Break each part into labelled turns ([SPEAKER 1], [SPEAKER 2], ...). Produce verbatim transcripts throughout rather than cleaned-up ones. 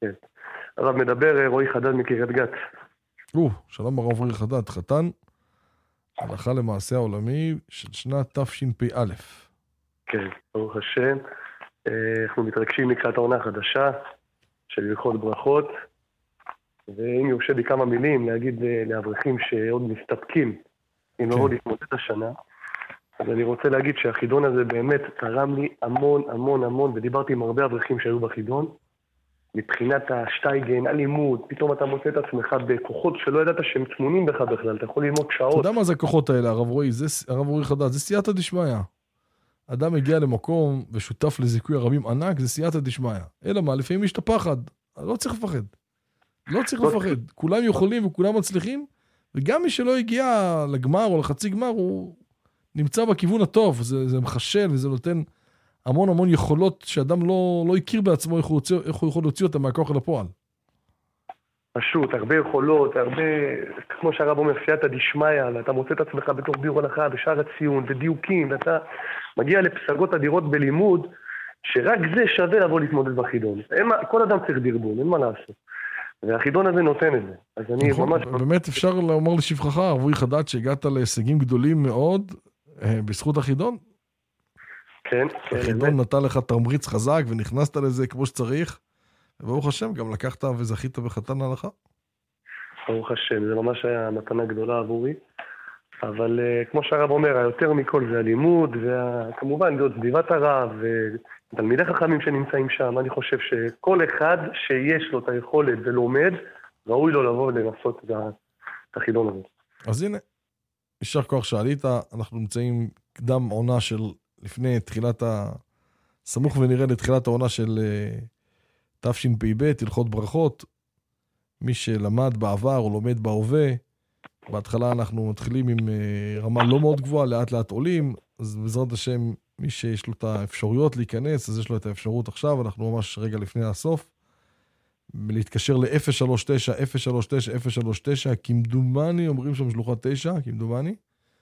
[SPEAKER 1] כן. הרב מדבר, רועי חדד מקריית גת.
[SPEAKER 2] או, שלום הרב רועי חדד, חתן הלכה למעשה העולמי של שנת תשפ"א.
[SPEAKER 1] כן, ברוך השם. אנחנו מתרגשים לקראת העונה החדשה של הלכות ברכות, ואם יורשה לי כמה מילים להגיד לאברכים שעוד מסתפקים אם לא להתמודד השנה, אז אני רוצה להגיד שהחידון הזה באמת תרם לי המון המון המון, ודיברתי עם הרבה אברכים שהיו בחידון, מבחינת השטייגן, הלימוד, פתאום אתה מוצא את עצמך בכוחות שלא ידעת שהם תמונים בך בכלל, אתה יכול ללמוד שעות.
[SPEAKER 2] אתה יודע מה זה הכוחות האלה, הרב רועי? זה, הרב רועי חדד, זה סייעתא דשמיא. אדם מגיע למקום ושותף לזיכוי הרבים ענק, זה סייעתא דשמיא. אלא מה, לפעמים יש את הפחד, לא צריך לפחד. לא צריך לפחד. כולם יכולים וכולם מצליחים, וגם מי שלא הגיע לגמר או לחצי גמר, הוא נמצא בכיוון הטוב, זה, זה מחשל וזה נותן המון המון יכולות שאדם לא, לא הכיר בעצמו איך הוא, יוצא, איך הוא יכול להוציא אותם מהכוח אל הפועל.
[SPEAKER 1] פשוט, הרבה יכולות, הרבה, כמו שהרב אומר, סייעתא דשמיא, ואתה מוצא את עצמך בתוך ביאור הלכה, בשער הציון, ודיוקים, ואתה מגיע לפסגות אדירות בלימוד, שרק זה שווה לבוא להתמודד בחידון. אין, כל אדם צריך דרבון, אין מה לעשות. והחידון הזה נותן את זה. אז אני
[SPEAKER 2] נכון,
[SPEAKER 1] ממש...
[SPEAKER 2] באמת אפשר לומר לשבחך, הרב רועי חדד, שהגעת להישגים גדולים מאוד בזכות החידון.
[SPEAKER 1] כן.
[SPEAKER 2] החידון נתן לך תמריץ חזק ונכנסת לזה כמו שצריך, וברוך השם גם לקחת וזכית בחתן ההלכה.
[SPEAKER 1] ברוך השם, זה ממש היה מתנה גדולה עבורי, אבל uh, כמו שהרב אומר, היותר מכל זה הלימוד, וכמובן זאת סביבת הרב ותלמידי חכמים שנמצאים שם. אני חושב שכל אחד שיש לו את היכולת ולומד, ראוי לו לבוא לנסות את החידון הזה. אז
[SPEAKER 2] הנה, יישר כוח שעלית, אנחנו נמצאים קדם עונה של לפני תחילת ה... סמוך ונראה לתחילת העונה של uh, תשפ"ב, הלכות ברכות. מי שלמד בעבר או לומד בהווה, בהתחלה אנחנו מתחילים עם uh, רמה לא מאוד גבוהה, לאט לאט עולים, אז בעזרת השם, מי שיש לו את האפשרויות להיכנס, אז יש לו את האפשרות עכשיו, אנחנו ממש רגע לפני הסוף, להתקשר ל-אפס שלוש תשע אפס שלוש תשע אפס שלוש תשע, כמדומני, אומרים שם שלוחה תשע, כמדומני,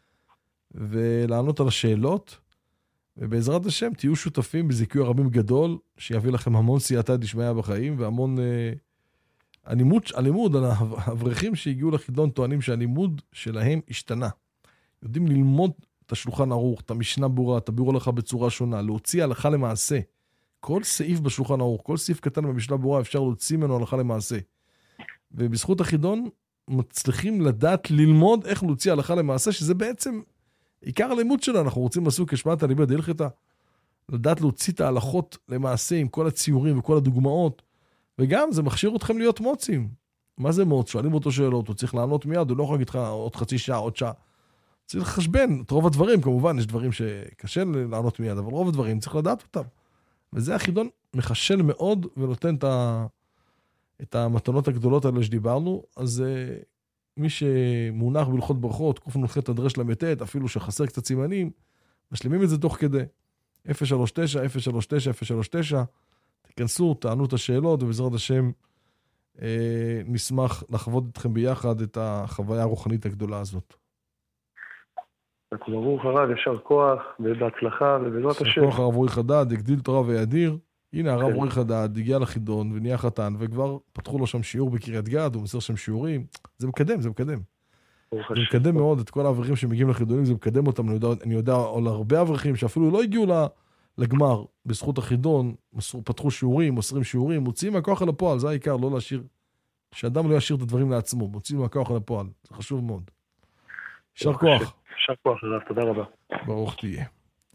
[SPEAKER 2] ולענות על השאלות, ובעזרת השם תהיו שותפים בזיכוי הרבים גדול, שיביא לכם המון סייעתא דשמיא בחיים, והמון אה, הלימוד, הלימוד, האברכים שהגיעו לחידון טוענים שהלימוד שלהם השתנה. יודעים ללמוד את השולחן ערוך, את המשנה ברורה, את הביאור הלכה בצורה שונה, להוציא הלכה למעשה. כל סעיף בשולחן ערוך, כל סעיף קטן במשנה ברורה אפשר להוציא ממנו הלכה למעשה. ובזכות החידון מצליחים לדעת ללמוד איך להוציא הלכה למעשה, שזה בעצם עיקר הלימוד שלנו. אנחנו רוצים לעשות כשמעת הלימוד הלכתה, לדעת להוציא את ההלכות למעשה עם כל הציורים וכל הדוגמאות, וגם זה מכשיר אתכם להיות מוצאים. מה זה מוץ? שואלים אותו שאלות, הוא צריך לענות מיד, הוא לא יכול להגיד לך עוד חצי שעה, עוד שעה. צריך לחשבן את רוב הדברים, כמובן, יש דברים שקשה לענות מיד, אבל רוב הדברים צריך לדעת אותם. וזה החידון מחשל מאוד, ונותן את, ה... את המתנות הגדולות האלה שדיברנו. אז מי שמונח בהלכות ברכות, קוף נוחת הדרש למתת, אפילו שחסר קצת סימנים, משלימים את זה תוך כדי. אפס שלוש תשע אפס שלוש תשע אפס שלוש תשע, תכנסו, תענו את השאלות, ובעזרת השם אה, נשמח לחוות אתכם ביחד את החוויה הרוחנית הגדולה הזאת.
[SPEAKER 1] ברוך הרב, ישר כוח, ובהצלחה, ובעזרת השם.
[SPEAKER 2] ישר כוח הרב רועי חדד, הגדיל תורה ויאדיר. הנה הרב רועי חדד הגיע לחידון ונהיה חתן, וכבר פתחו לו שם שיעור בקריית גת, הוא מסר שם שיעורים. זה מקדם, זה מקדם. זה מקדם מאוד את כל האברכים שמגיעים לחידונים, זה מקדם אותם. אני יודע, אני יודע על הרבה אברכים שאפילו לא הגיעו לגמר בזכות החידון, פתחו שיעורים, מוסרים שיעורים, מוציאים מהכוח על הפועל, זה העיקר, לא להשאיר, שאדם לא ישאיר את הדברים לעצמו, מוציאים מהכוח על הפועל, זה חשוב מאוד. ישר כוח.
[SPEAKER 1] ישר כוח, תודה רבה.
[SPEAKER 2] ברוך תהיה.